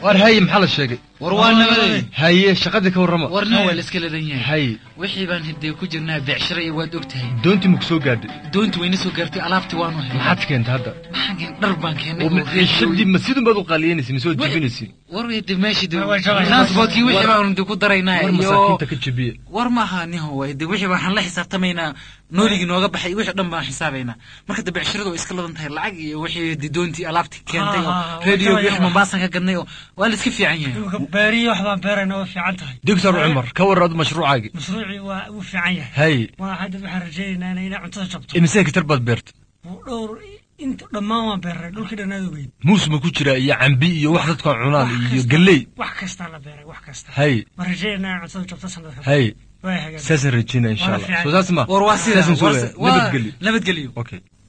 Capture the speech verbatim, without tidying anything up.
war hay maxaa la sheegay war waa nabadey haye shaqada ka warrama warna waa la iska leedan yahay hay wixii baan hiday ku jirnaa beecsharo iyo waad ogtahay doonti ma soo gaadhay doonti wayna soo gaartay alaabti waanu helay maxaad keentay hadda maxaan dhar baan keenay oo shidi ma sidoo baad u qaliyeynaysi ma soo jibinaysi war way dib meeshii dib transportkii wixii baan ku daraynaa iyo masaakiinta ka jibiye war ma aha niho way dib wixii baan la xisaabtamaynaa nooligi nooga baxay wixii dhan baan xisaabaynaa marka dib beecsharo iska ladan tahay lacag iyo wixii doonti alaabti keentay radio wixii Mombasa ka gadnay waa la iska fiican yahay beeriyo wax baan beerayna waa fiican tahay دكتور عمر كورد مشروعك مشروعي وفي عينه هاي ما حد بحر رجينا انا الى عطيه جبته امسك تربط بيرت دور انت لما ما بير دول كده نادوين موسم ku jira iyo cambi iyo wax dadka cunaan iyo galey wax kasta la beeray wax kasta hay marjayna cuntada jabta sanadka hay ساسن رجينا ان شاء الله سو اسمع ورواسي نبت نبت قليو اوكي